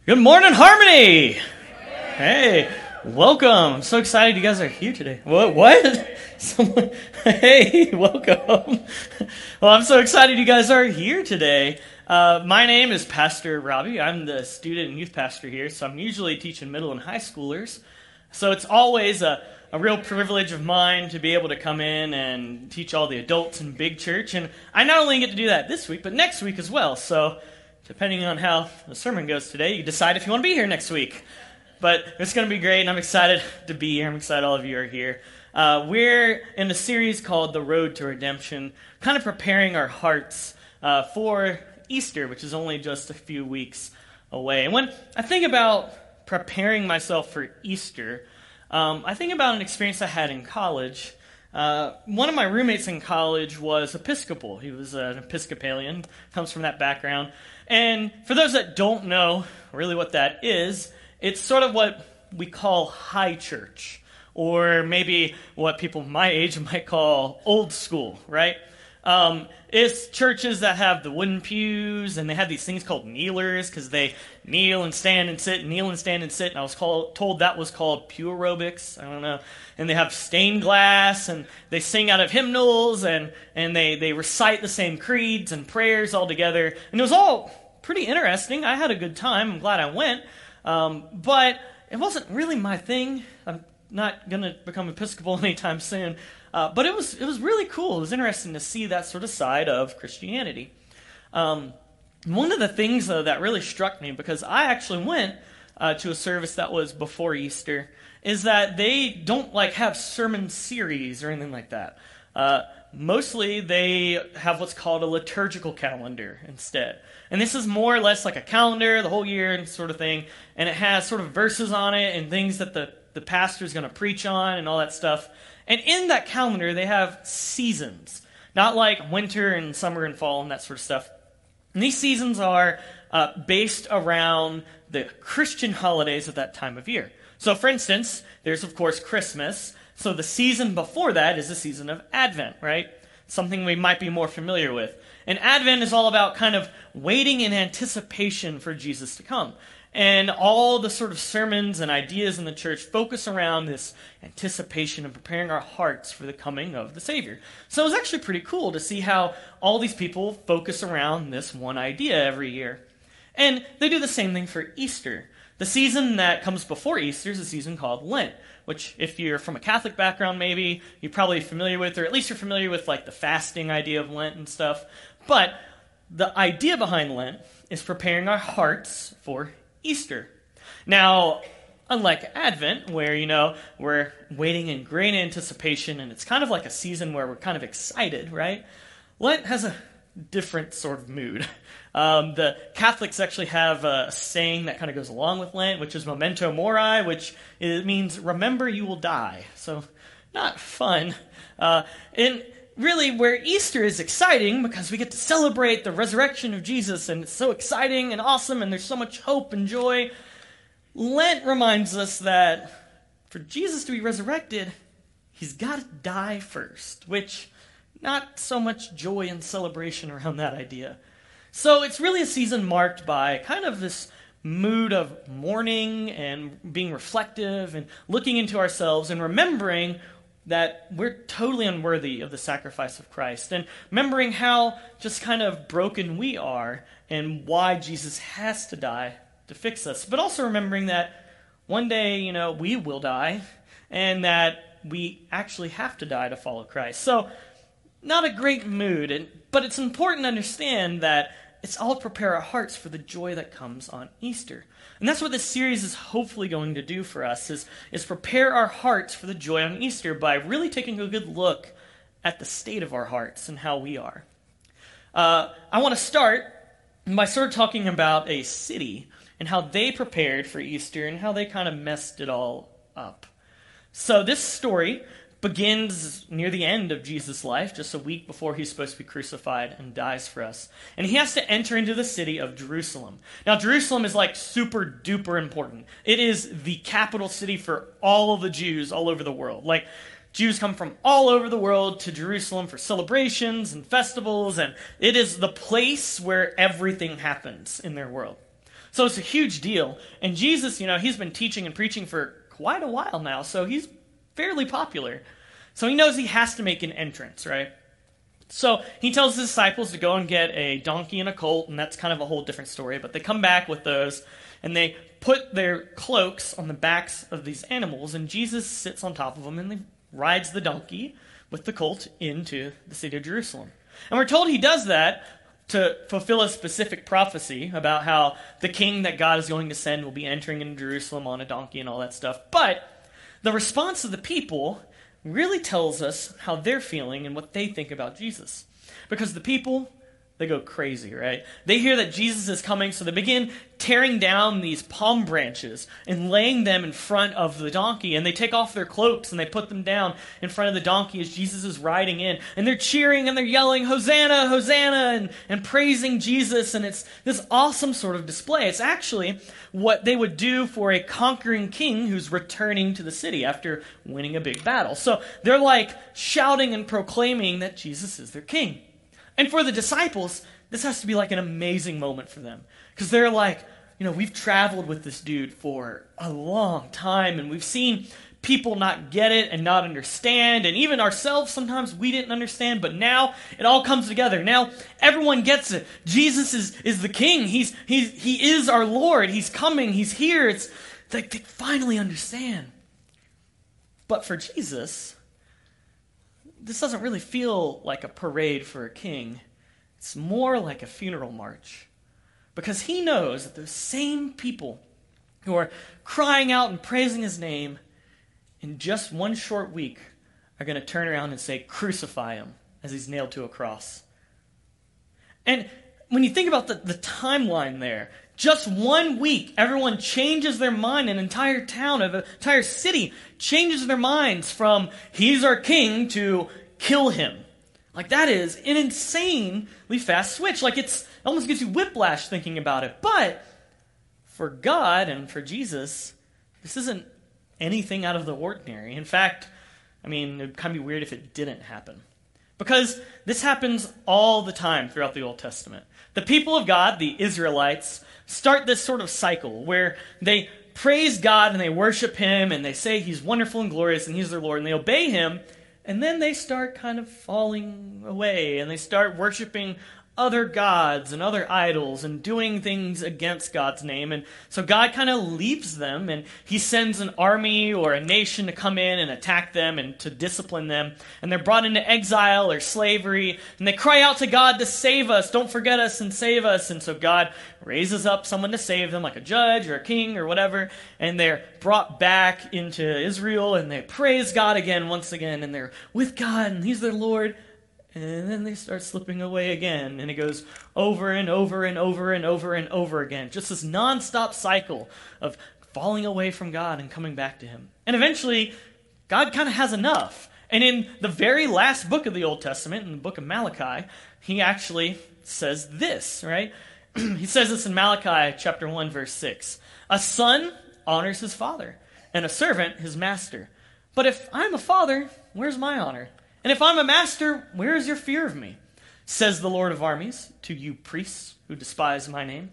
Good morning, Harmony! Hey, welcome. I'm so excited you guys are here today. What? Hey, welcome. Well, I'm so excited you guys are here today. My name is Pastor Robbie. I'm the student and youth pastor here, so I'm usually teaching middle and high schoolers. So it's always a real privilege of mine to be able to come in and teach all the adults in Big Church. And I not only get to do that this week, but next week as well. So depending on how the sermon goes today, you decide if you want to be here next week. But it's going to be great, and I'm excited to be here. I'm excited all of you are here. We're in a series called The Road to Redemption, kind of preparing our hearts for Easter, which is only just a few weeks away. And when I think about preparing myself for Easter, I think about an experience I had in college. One of my roommates in college was Episcopal. He was an Episcopalian, comes from that background. And for those that don't know really what that is, it's sort of what we call high church, or maybe what people my age might call old school, right? It's churches that have the wooden pews, and they have these things called kneelers, because they kneel and stand and sit, kneel and stand and sit, and I was told that was called pew aerobics, I don't know. And they have stained glass, and they sing out of hymnals, and they recite the same creeds and prayers all together, and it was all pretty interesting. I had a good time. I'm glad I went, but it wasn't really my thing. I'm not going to become Episcopal anytime soon. But it was really cool. It was interesting to see that sort of side of Christianity. One of the things, though, that really struck me, because I actually went to a service that was before Easter, is that they don't have sermon series or anything like that. Mostly they have what's called a liturgical calendar instead. And this is more or less like a calendar the whole year and sort of thing. And it has sort of verses on it and things that the pastor is going to preach on and all that stuff. And in that calendar, they have seasons. Not like winter and summer and fall and that sort of stuff. And these seasons are based around the Christian holidays at that time of year. So, for instance, there's, of course, Christmas. So the season before that is the season of Advent, right? Something we might be more familiar with. And Advent is all about kind of waiting in anticipation for Jesus to come. And all the sort of sermons and ideas in the church focus around this anticipation and preparing our hearts for the coming of the Savior. So it was actually pretty cool to see how all these people focus around this one idea every year. And they do the same thing for Easter. The season that comes before Easter is a season called Lent, which if you're from a Catholic background maybe, you're probably familiar with, or at least you're familiar with the fasting idea of Lent and stuff. But the idea behind Lent is preparing our hearts for Easter. Now, unlike Advent, where, we're waiting in great anticipation, and it's kind of like a season where we're kind of excited, right? Lent has a different sort of mood. The Catholics actually have a saying that kind of goes along with Lent, which is memento mori, which means remember you will die. So, not fun. And really, where Easter is exciting, because we get to celebrate the resurrection of Jesus, and it's so exciting and awesome, and there's so much hope and joy, Lent reminds us that for Jesus to be resurrected, he's got to die first, which not so much joy and celebration around that idea. So it's really a season marked by kind of this mood of mourning and being reflective and looking into ourselves and remembering that we're totally unworthy of the sacrifice of Christ, and remembering how just kind of broken we are and why Jesus has to die to fix us. But also remembering that one day, we will die, and that we actually have to die to follow Christ. So, not a great mood, but it's important to understand that it's all to prepare our hearts for the joy that comes on Easter. And that's what this series is hopefully going to do for us, is prepare our hearts for the joy on Easter by really taking a good look at the state of our hearts and how we are. I want to start by sort of talking about a city and how they prepared for Easter and how they kind of messed it all up. So this story begins near the end of Jesus' life, just a week before he's supposed to be crucified and dies for us. And he has to enter into the city of Jerusalem. Now, Jerusalem is super duper important. It is the capital city for all of the Jews all over the world. Jews come from all over the world to Jerusalem for celebrations and festivals, and it is the place where everything happens in their world. So it's a huge deal. And Jesus, he's been teaching and preaching for quite a while now, so he's fairly popular. So he knows he has to make an entrance, right? So he tells his disciples to go and get a donkey and a colt, and that's kind of a whole different story. But they come back with those, and they put their cloaks on the backs of these animals, and Jesus sits on top of them, and he rides the donkey with the colt into the city of Jerusalem. And we're told he does that to fulfill a specific prophecy about how the king that God is going to send will be entering into Jerusalem on a donkey and all that stuff. But the response of the people really tells us how they're feeling and what they think about Jesus. Because the people, they go crazy, right? They hear that Jesus is coming, so they begin tearing down these palm branches and laying them in front of the donkey. And they take off their cloaks and they put them down in front of the donkey as Jesus is riding in. And they're cheering and they're yelling, Hosanna, Hosanna, and praising Jesus. And it's this awesome sort of display. It's actually what they would do for a conquering king who's returning to the city after winning a big battle. So they're like shouting and proclaiming that Jesus is their king. And for the disciples, this has to be like an amazing moment for them. Because they're like, we've traveled with this dude for a long time, and we've seen people not get it and not understand, and even ourselves, sometimes we didn't understand, but now it all comes together. Now everyone gets it. Jesus is the king. He is our Lord. He's coming. He's here. It's like they finally understand. But for Jesus, this doesn't really feel like a parade for a king. It's more like a funeral march. Because he knows that those same people who are crying out and praising his name in just one short week are going to turn around and say, crucify him, as he's nailed to a cross. And when you think about the timeline there, just 1 week, everyone changes their mind. An entire town, an entire city changes their minds from he's our king to kill him. Like that is an insanely fast switch. Like it almost gives you whiplash thinking about it. But for God and for Jesus, this isn't anything out of the ordinary. In fact, it would kind of be weird if it didn't happen. Because this happens all the time throughout the Old Testament. The people of God, the Israelites, start this sort of cycle where they praise God and they worship him and they say he's wonderful and glorious and he's their Lord and they obey him, and then they start kind of falling away and they start worshiping other gods and other idols and doing things against God's name. And so God kind of leaves them and he sends an army or a nation to come in and attack them and to discipline them. And they're brought into exile or slavery and they cry out to God to save us. Don't forget us and save us. And so God raises up someone to save them, like a judge or a king or whatever. And they're brought back into Israel and they praise God again, once again. And they're with God and he's their Lord. And then they start slipping away again. And it goes over and over and over and over and over again. Just this nonstop cycle of falling away from God and coming back to him. And eventually, God kind of has enough. And in the very last book of the Old Testament, in the book of Malachi, he actually says this, right? He says this in Malachi chapter 1, verse 6. A son honors his father, and a servant his master. But if I'm a father, where's my honor? And if I'm a master, where is your fear of me? Says the Lord of armies to you priests who despise my name.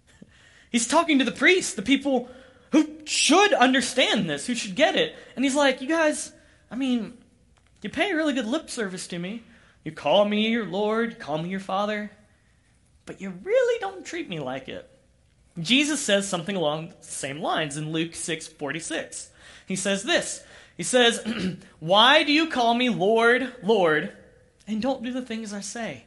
He's talking to the priests, the people who should understand this, who should get it. And he's like, you guys, you pay really good lip service to me. You call me your Lord, you call me your Father, but you really don't treat me like it. Jesus says something along the same lines in Luke 6:46. He says this. He says, why do you call me Lord, Lord, and don't do the things I say?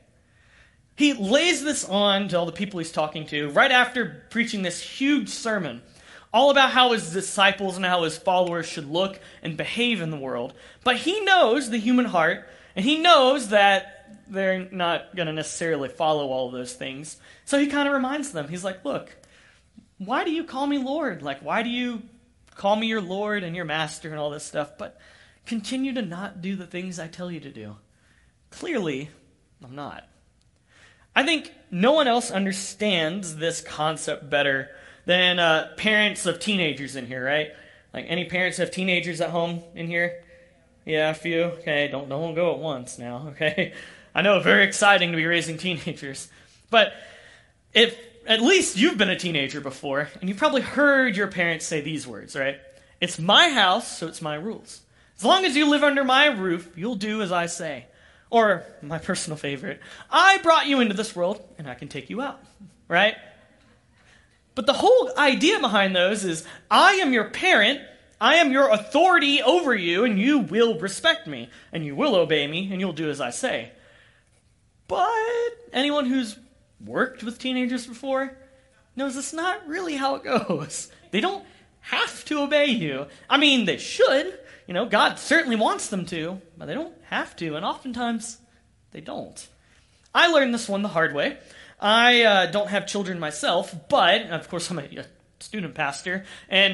He lays this on to all the people he's talking to right after preaching this huge sermon, all about how his disciples and how his followers should look and behave in the world. But he knows the human heart, and he knows that they're not going to necessarily follow all of those things. So he kind of reminds them. He's like, look, why do you call me Lord? Like, why do you call me your Lord and your master and all this stuff, but continue to not do the things I tell you to do? Clearly, I'm not. I think no one else understands this concept better than parents of teenagers in here, right? Like, any parents have teenagers at home in here? Yeah, a few. Okay, don't go at once now, okay? I know, very exciting to be raising teenagers. But if at least you've been a teenager before, and you've probably heard your parents say these words, right? It's my house, so it's my rules. As long as you live under my roof, you'll do as I say. Or, my personal favorite, I brought you into this world, and I can take you out, right? But the whole idea behind those is, I am your parent, I am your authority over you, and you will respect me, and you will obey me, and you'll do as I say. But anyone who's worked with teenagers before knows that's not really how it goes. They don't have to obey you. I mean, they should. God certainly wants them to, but they don't have to, and oftentimes they don't. I learned this one the hard way. I don't have children myself, but, of course, I'm a student pastor, and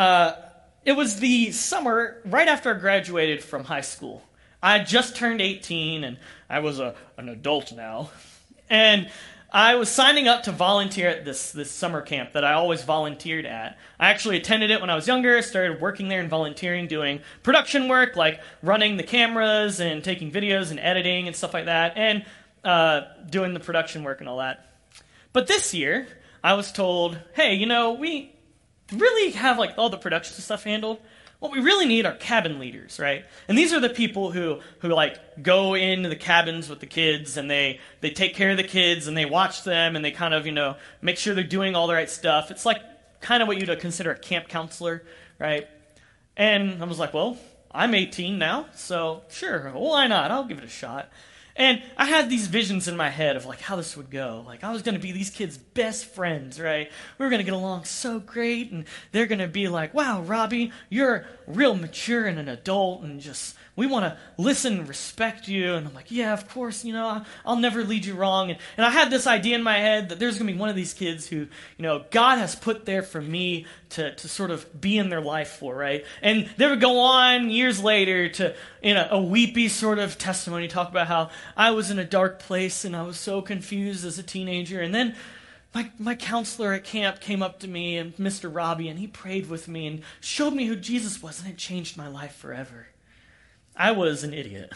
it was the summer right after I graduated from high school. I had just turned 18, and I was an adult now, and I was signing up to volunteer at this summer camp that I always volunteered at. I actually attended it when I was younger, started working there and volunteering, doing production work, like running the cameras and taking videos and editing and stuff like that, and doing the production work and all that. But this year, I was told, hey, we really have all the production stuff handled. What we really need are cabin leaders, right? And these are the people who go into the cabins with the kids, and they take care of the kids, and they watch them, and they kind of, make sure they're doing all the right stuff. It's like kind of what you'd consider a camp counselor, right? And I was like, well, I'm 18 now, so sure, why not? I'll give it a shot. And I had these visions in my head of how this would go. I was going to be these kids' best friends, right? We were going to get along so great, and they're going to be like, wow, Robbie, you're real mature and an adult, and we want to listen and respect you. And I'm like, yeah, of course, I'll never lead you wrong. And I had this idea in my head that there's going to be one of these kids who, God has put there for me to sort of be in their life for, right? And they would go on years later to, in a weepy sort of testimony, talk about how I was in a dark place and I was so confused as a teenager. And then my counselor at camp came up to me, and Mr. Robbie, and he prayed with me and showed me who Jesus was, and it changed my life forever. I was an idiot,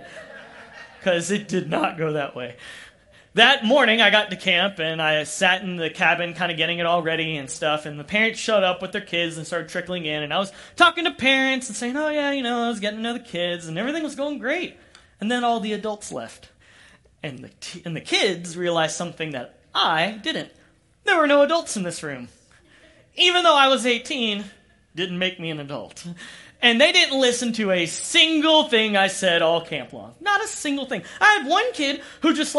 because it did not go that way. That morning, I got to camp, and I sat in the cabin kind of getting it all ready and stuff, and the parents showed up with their kids and started trickling in, and I was talking to parents and saying, oh yeah, I was getting to know the kids, and everything was going great. And then all the adults left. And the kids realized something that I didn't. There were no adults in this room. Even though I was 18, didn't make me an adult. And they didn't listen to a single thing I said all camp long. Not a single thing. I had one kid who just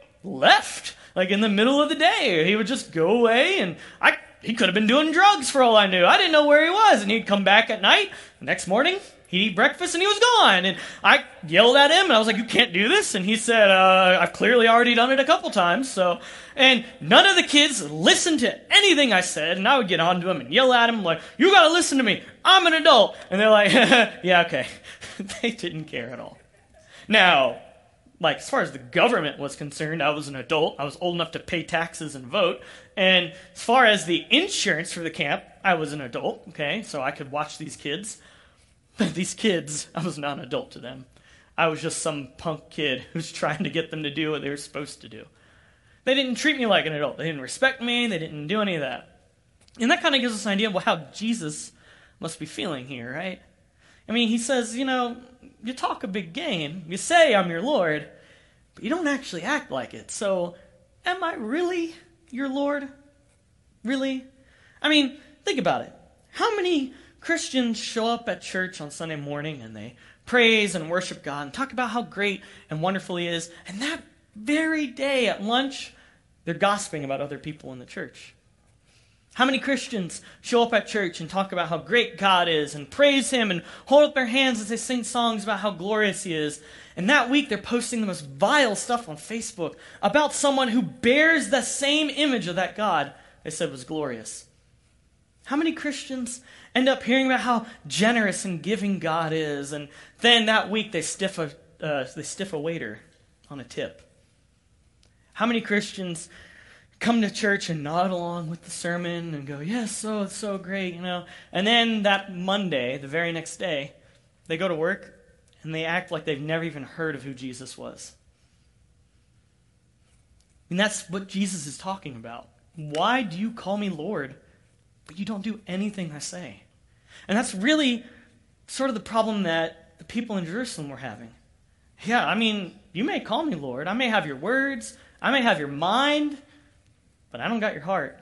left, in the middle of the day. He would just go away, and he could have been doing drugs for all I knew. I didn't know where he was, and he'd come back at night. The next morning, he'd eat breakfast, and he was gone. And I yelled at him, and I was like, you can't do this. And he said, I've clearly already done it a couple times. And none of the kids listened to anything I said, and I would get on to him and yell at him, like, you got to listen to me. I'm an adult. And they're like, yeah, okay. They didn't care at all. Now, as far as the government was concerned, I was an adult. I was old enough to pay taxes and vote. And as far as the insurance for the camp, I was an adult, okay? So I could watch these kids. But these kids, I was not an adult to them. I was just some punk kid who's trying to get them to do what they were supposed to do. They didn't treat me like an adult. They didn't respect me. They didn't do any of that. And that kind of gives us an idea of how Jesus must be feeling here, right? I mean, he says, you talk a big game. You say I'm your Lord, but you don't actually act like it. So, am I really your Lord? Really? I mean, think about it. How many Christians show up at church on Sunday morning and they praise and worship God and talk about how great and wonderful He is, and that very day at lunch, they're gossiping about other people in the church? How many Christians show up at church and talk about how great God is and praise Him and hold up their hands as they sing songs about how glorious He is, and that week they're posting the most vile stuff on Facebook about someone who bears the same image of that God they said was glorious? How many Christians end up hearing about how generous and giving God is, and then that week they stiff a waiter on a tip? How many Christians come to church and nod along with the sermon and go, yes, it's so great, And then that Monday, the very next day, they go to work and they act like they've never even heard of who Jesus was. And that's what Jesus is talking about. Why do you call me Lord, but you don't do anything I say? And that's really sort of the problem that the people in Jerusalem were having. Yeah, I mean, you may call me Lord. I may have your words. I may have your mind, but I don't got your heart.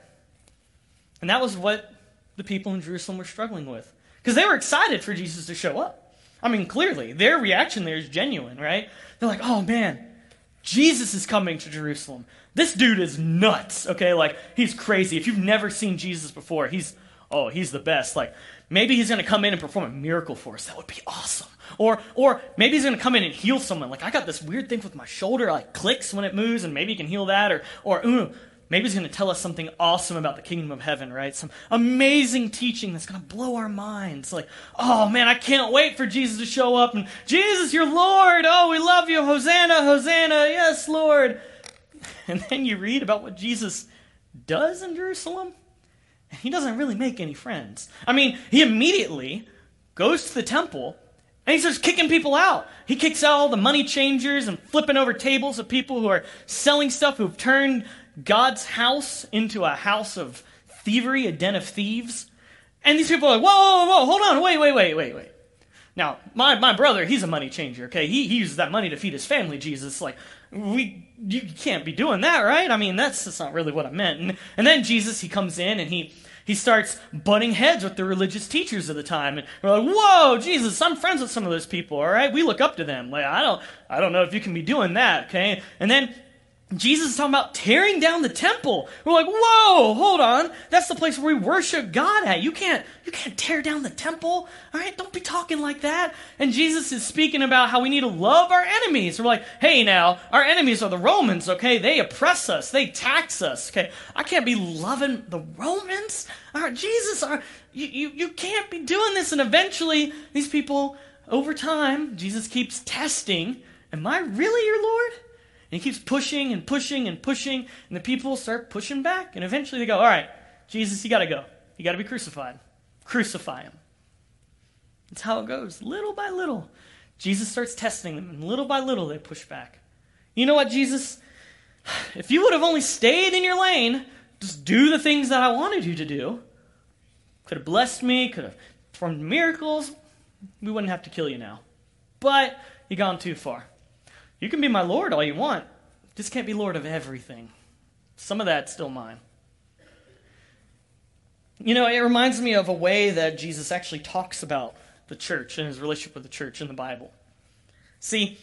And that was what the people in Jerusalem were struggling with. Because they were excited for Jesus to show up. I mean, clearly, their reaction there is genuine, right? They're like, oh man, Jesus is coming to Jerusalem. This dude is nuts, okay? Like, he's crazy. If you've never seen Jesus before, he's the best. Like, maybe he's going to come in and perform a miracle for us. That would be awesome. Or maybe he's going to come in and heal someone. Like, I got this weird thing with my shoulder, like clicks when it moves, and maybe he can heal that. Or maybe he's going to tell us something awesome about the kingdom of heaven, right? Some amazing teaching that's going to blow our minds. Like, oh man, I can't wait for Jesus to show up. And Jesus, you're Lord. Oh, we love you. Hosanna, Hosanna. Yes, Lord. And then you read about what Jesus does in Jerusalem, and he doesn't really make any friends. I mean, he immediately goes to the temple, and he starts kicking people out. He kicks out all the money changers and flipping over tables of people who are selling stuff, who've turned God's house into a house of thievery, a den of thieves. And these people are like, whoa, hold on, wait. Now, my brother, he's a money changer, okay? He uses that money to feed his family, Jesus. Like, you can't be doing that, right? I mean, that's not really what I meant. And then Jesus, he comes in and he starts butting heads with the religious teachers of the time. And we're like, whoa, Jesus, I'm friends with some of those people, all right? We look up to them. Like, I don't know if you can be doing that, okay? And then Jesus is talking about tearing down the temple. We're like, whoa, hold on. That's the place where we worship God at. You can't tear down the temple. All right, don't be talking like that. And Jesus is speaking about how we need to love our enemies. We're like, hey now, our enemies are the Romans, okay? They oppress us. They tax us, okay? I can't be loving the Romans. All right, Jesus, you can't be doing this. And eventually, these people, over time, Jesus keeps testing, am I really your Lord? And he keeps pushing and pushing and pushing, and the people start pushing back, and eventually they go, all right, Jesus, you got to go. You got to be crucified. Crucify him. That's how it goes, little by little. Jesus starts testing them, and little by little they push back. You know what, Jesus? If you would have only stayed in your lane, just do the things that I wanted you to do, could have blessed me, could have performed miracles, we wouldn't have to kill you now. But you've gone too far. You can be my Lord all you want. Just can't be Lord of everything. Some of that's still mine. You know, it reminds me of a way that Jesus actually talks about the church and his relationship with the church in the Bible. See,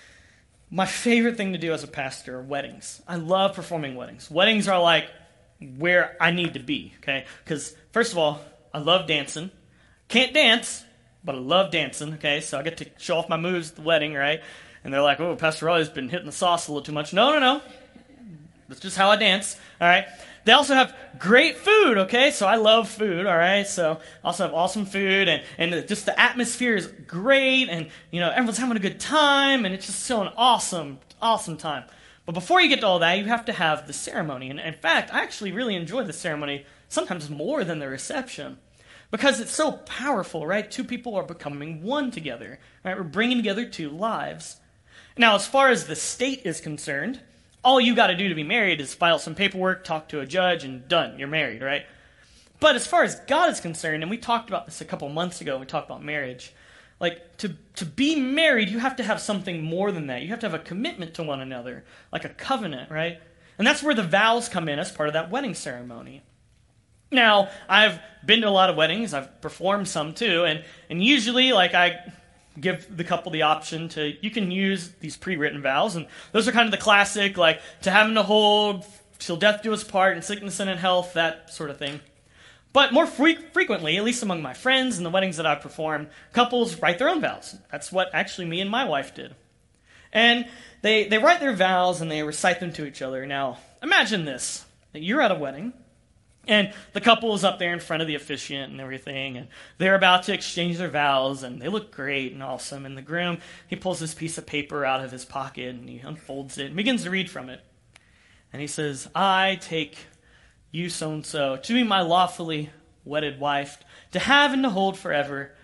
my favorite thing to do as a pastor are weddings. I love performing weddings. Weddings are like where I need to be, okay? Because, first of all, I love dancing. Can't dance, but I love dancing, okay? So I get to show off my moves at the wedding, right? And they're like, oh, Pastor Roy's been hitting the sauce a little too much. No. That's just how I dance, all right? They also have great food, okay? So I love food, all right? So also have awesome food, and just the atmosphere is great, and, you know, everyone's having a good time, and it's just so an awesome time. But before you get to all that, you have to have the ceremony. And in fact, I actually really enjoy the ceremony, sometimes more than the reception. Because it's so powerful, right? Two people are becoming one together, right? We're bringing together two lives. Now, as far as the state is concerned, all you got to do to be married is file some paperwork, talk to a judge, and done. You're married, right? But as far as God is concerned, and we talked about this a couple months ago, we talked about marriage, like to be married, you have to have something more than that. You have to have a commitment to one another, like a covenant, right? And that's where the vows come in as part of that wedding ceremony. Now, I've been to a lot of weddings. I've performed some too, and usually, like, I give the couple the option to, you can use these pre-written vows, and those are kind of the classic, like, to having to hold, till death do us part, in sickness and in health, that sort of thing. But more frequently, at least among my friends and the weddings that I've performed, couples write their own vows. That's what actually me and my wife did. And they write their vows and they recite them to each other. Now, imagine this, that you're at a wedding, and the couple is up there in front of the officiant and everything, and they're about to exchange their vows, and they look great and awesome. And the groom, he pulls this piece of paper out of his pocket, and he unfolds it and begins to read from it. And he says, I take you so-and-so to be my lawfully wedded wife, to have and to hold forever,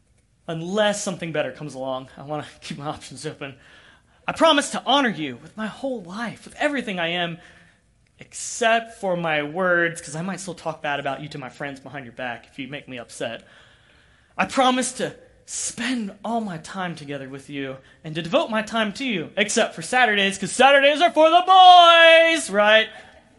unless something better comes along. I want to keep my options open. I promise to honor you with my whole life, with everything I am, except for my words, because I might still talk bad about you to my friends behind your back if you make me upset. I promise to spend all my time together with you and to devote my time to you, except for Saturdays, because Saturdays are for the boys, right?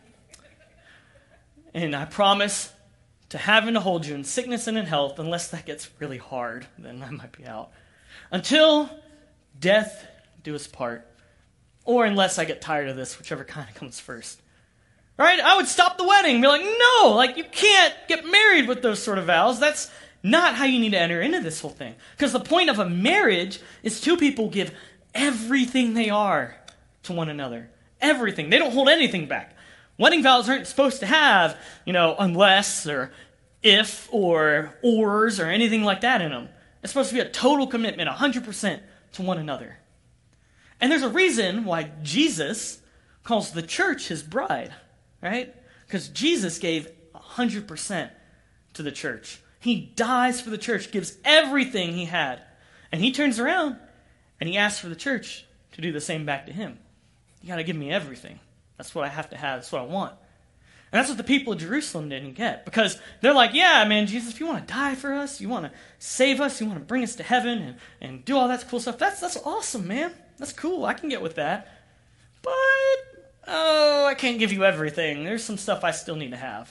And I promise to have and to hold you in sickness and in health, unless that gets really hard, then I might be out. Until death do us part, or unless I get tired of this, whichever kind comes first. Right? I would stop the wedding and be like, no, like you can't get married with those sort of vows. That's not how you need to enter into this whole thing. Because the point of a marriage is two people give everything they are to one another. Everything. They don't hold anything back. Wedding vows aren't supposed to have, unless or if or ors or anything like that in them. It's supposed to be a total commitment, 100% to one another. And there's a reason why Jesus calls the church his bride, right? Because Jesus gave 100% to the church. He dies for the church, gives everything he had. And he turns around and he asks for the church to do the same back to him. You got to give me everything. That's what I have to have. That's what I want. And that's what the people of Jerusalem didn't get. Because they're like, yeah, man, Jesus, if you want to die for us, you want to save us, you want to bring us to heaven and do all that cool stuff, that's awesome, man. That's cool. I can get with that. But, I can't give you everything. There's some stuff I still need to have.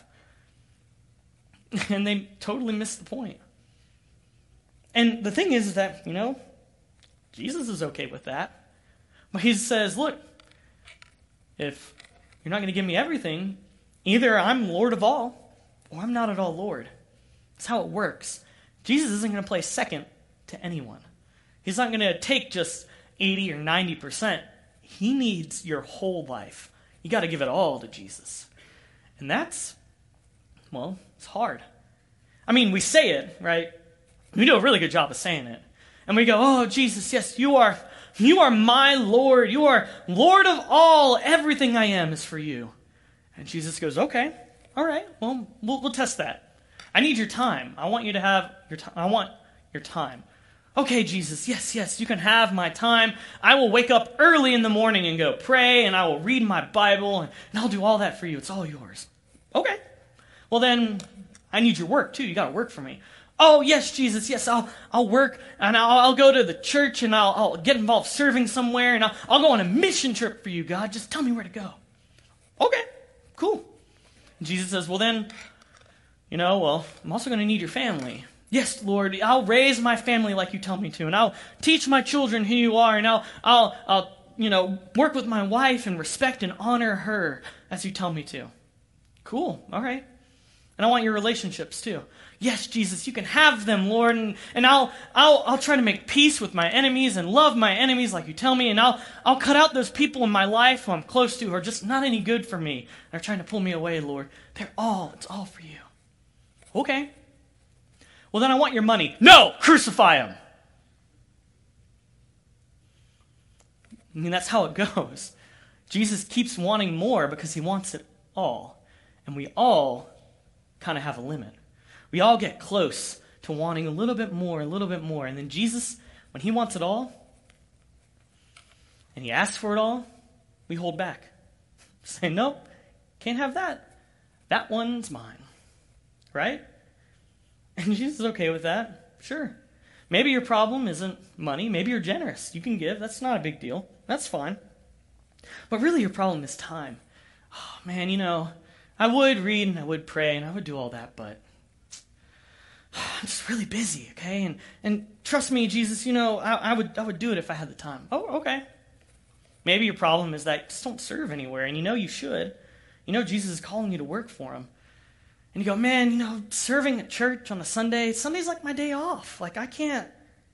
And they totally missed the point. And the thing is that, Jesus is okay with that. But he says, look, if you're not going to give me everything, either I'm Lord of all, or I'm not at all Lord. That's how it works. Jesus isn't going to play second to anyone. He's not going to take just 80 or 90%. He needs your whole life. You got to give it all to Jesus. And that's, it's hard. I mean, we say it, right? We do a really good job of saying it. And we go, oh, Jesus, yes, you are my Lord. You are Lord of all. Everything I am is for you. And Jesus goes, okay, all right, well, we'll test that. I need your time. I want you to have your time. I want your time. Okay, Jesus, yes, you can have my time. I will wake up early in the morning and go pray, and I will read my Bible, and I'll do all that for you. It's all yours. Okay. Well, then, I need your work, too. You got to work for me. Oh, yes, Jesus, yes, I'll work, and I'll go to the church, and I'll get involved serving somewhere, and I'll go on a mission trip for you, God. Just tell me where to go. Okay, cool. And Jesus says, well, then, I'm also going to need your family. Yes, Lord, I'll raise my family like you tell me to, and I'll teach my children who you are, and I'll work with my wife and respect and honor her as you tell me to. Cool, all right. And I want your relationships too. Yes, Jesus, you can have them, Lord, and I'll try to make peace with my enemies and love my enemies like you tell me, and I'll cut out those people in my life who I'm close to who are just not any good for me. They're trying to pull me away, Lord. It's all for you. Okay. Well, then I want your money. No, crucify him. I mean, that's how it goes. Jesus keeps wanting more because he wants it all. And we all kind of have a limit. We all get close to wanting a little bit more. And then Jesus, when he wants it all, and he asks for it all, we hold back. Say, nope, can't have that. That one's mine. Right? And Jesus is okay with that. Sure. Maybe your problem isn't money. Maybe you're generous. You can give. That's not a big deal. That's fine. But really your problem is time. Oh, man, I would read and I would pray and I would do all that, but I'm just really busy, okay? And trust me, Jesus, I would do it if I had the time. Oh, okay. Maybe your problem is that you just don't serve anywhere, and you should. Jesus is calling you to work for him. And you go, man, serving at church on a Sunday's like my day off. Like, I can't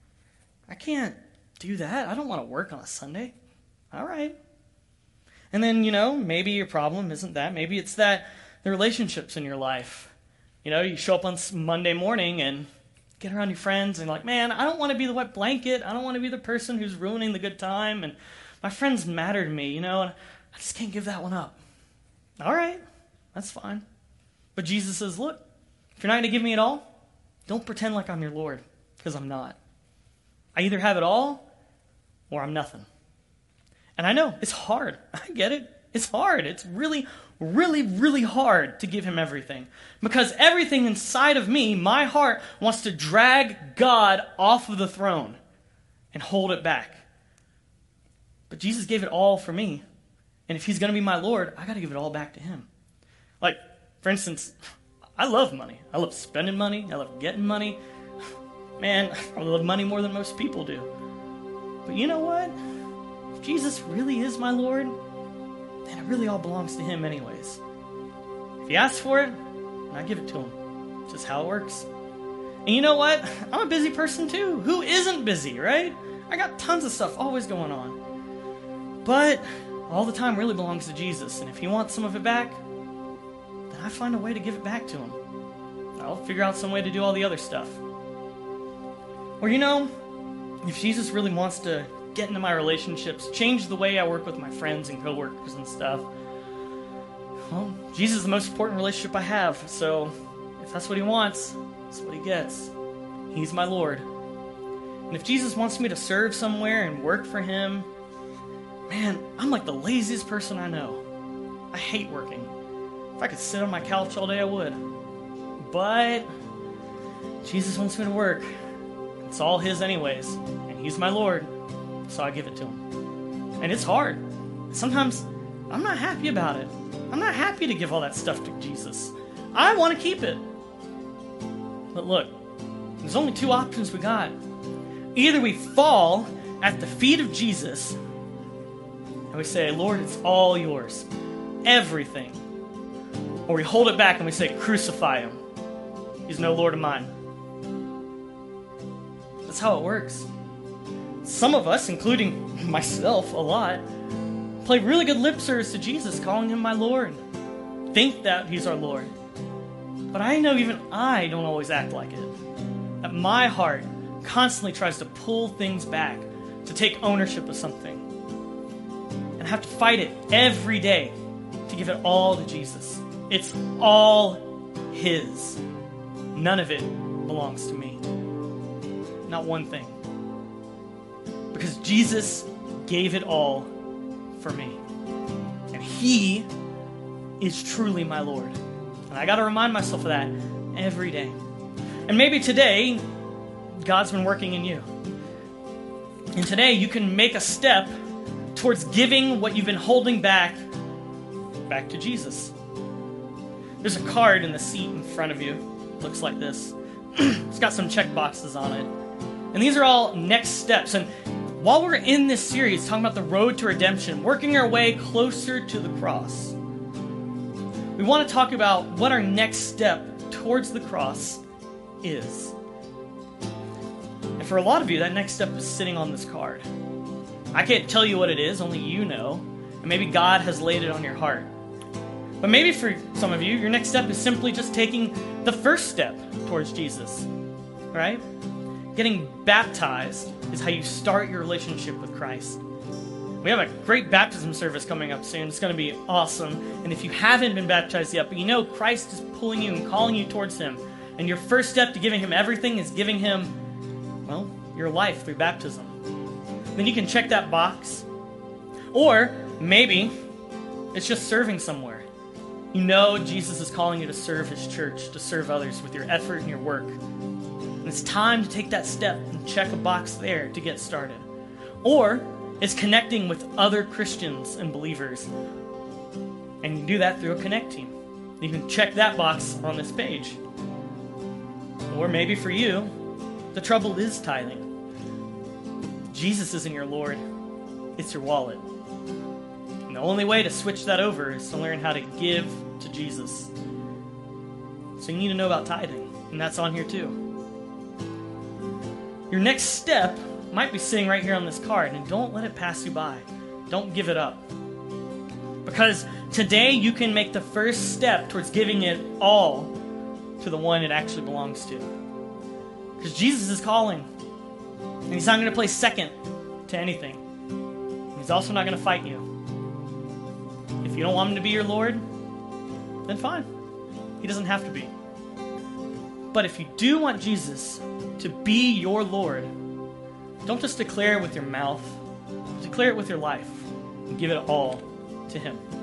do that. I don't want to work on a Sunday. All right. And then, maybe your problem isn't that. Maybe it's that the relationships in your life. You show up on Monday morning and get around your friends and like, man, I don't want to be the wet blanket. I don't want to be the person who's ruining the good time. And my friends matter to me, and I just can't give that one up. All right. That's fine. But Jesus says, look, if you're not going to give me it all, don't pretend like I'm your Lord, because I'm not. I either have it all or I'm nothing. And I know, it's hard. I get it. It's hard. It's really, really, really hard to give him everything. Because everything inside of me, my heart, wants to drag God off of the throne and hold it back. But Jesus gave it all for me. And if he's going to be my Lord, I got to give it all back to him. Like, for instance, I love money. I love spending money. I love getting money. Man, I love money more than most people do. But you know what? If Jesus really is my Lord, then it really all belongs to him anyways. If he asks for it, I give it to him. It's just how it works. And you know what? I'm a busy person too. Who isn't busy, right? I got tons of stuff always going on. But all the time really belongs to Jesus. And if he wants some of it back, then I find a way to give it back to him. I'll figure out some way to do all the other stuff. Or you know, if Jesus really wants to get into my relationships, change the way I work with my friends and coworkers and stuff, well, Jesus is the most important relationship I have. So if that's what he wants, that's what he gets. He's my Lord. And if Jesus wants me to serve somewhere and work for him, man, I'm like the laziest person I know. I hate working. If I could sit on my couch all day, I would. But Jesus wants me to work. It's all his anyways. And he's my Lord. So I give it to him. And it's hard. Sometimes I'm not happy about it. I'm not happy to give all that stuff to Jesus. I want to keep it. But look, there's only two options we got. Either we fall at the feet of Jesus and we say, Lord, it's all yours. Everything. Or we hold it back and we say, crucify him. He's no Lord of mine. That's how it works. Some of us, including myself a lot, play really good lip service to Jesus, calling him my Lord. Think that he's our Lord. But I know even I don't always act like it. That my heart constantly tries to pull things back, to take ownership of something. And I have to fight it every day to give it all to Jesus. It's all his. None of it belongs to me. Not one thing. Because Jesus gave it all for me. And he is truly my Lord. And I got to remind myself of that every day. And maybe today, God's been working in you. And today, you can make a step towards giving what you've been holding back to Jesus. There's a card in the seat in front of you. Looks like this. It's got some check boxes on it. And these are all next steps. And while we're in this series talking about the road to redemption, working our way closer to the cross, we want to talk about what our next step towards the cross is. And for a lot of you, that next step is sitting on this card. I can't tell you what it is, only you know. And maybe God has laid it on your heart. But maybe for some of you, your next step is simply just taking the first step towards Jesus. Right? Getting baptized is how you start your relationship with Christ. We have a great baptism service coming up soon. It's going to be awesome. And if you haven't been baptized yet, but you know Christ is pulling you and calling you towards him, and your first step to giving him everything is giving him, well, your life through baptism, then you can check that box. Or maybe it's just serving somewhere. You know Jesus is calling you to serve his church, to serve others with your effort and your work. And it's time to take that step and check a box there to get started. Or it's connecting with other Christians and believers. And you do that through a Connect team. You can check that box on this page. Or maybe for you, the trouble is tithing. Jesus isn't your Lord, it's your wallet. And the only way to switch that over is to learn how to give to Jesus. So you need to know about tithing, and that's on here too. Your next step might be sitting right here on this card, and don't let it pass you by. Don't give it up. Because today you can make the first step towards giving it all to the one it actually belongs to. Because Jesus is calling. And he's not going to play second to anything. He's also not going to fight you. If you don't want him to be your Lord, then fine. He doesn't have to be. But if you do want Jesus to be your Lord, don't just declare it with your mouth. Declare it with your life. And give it all to him.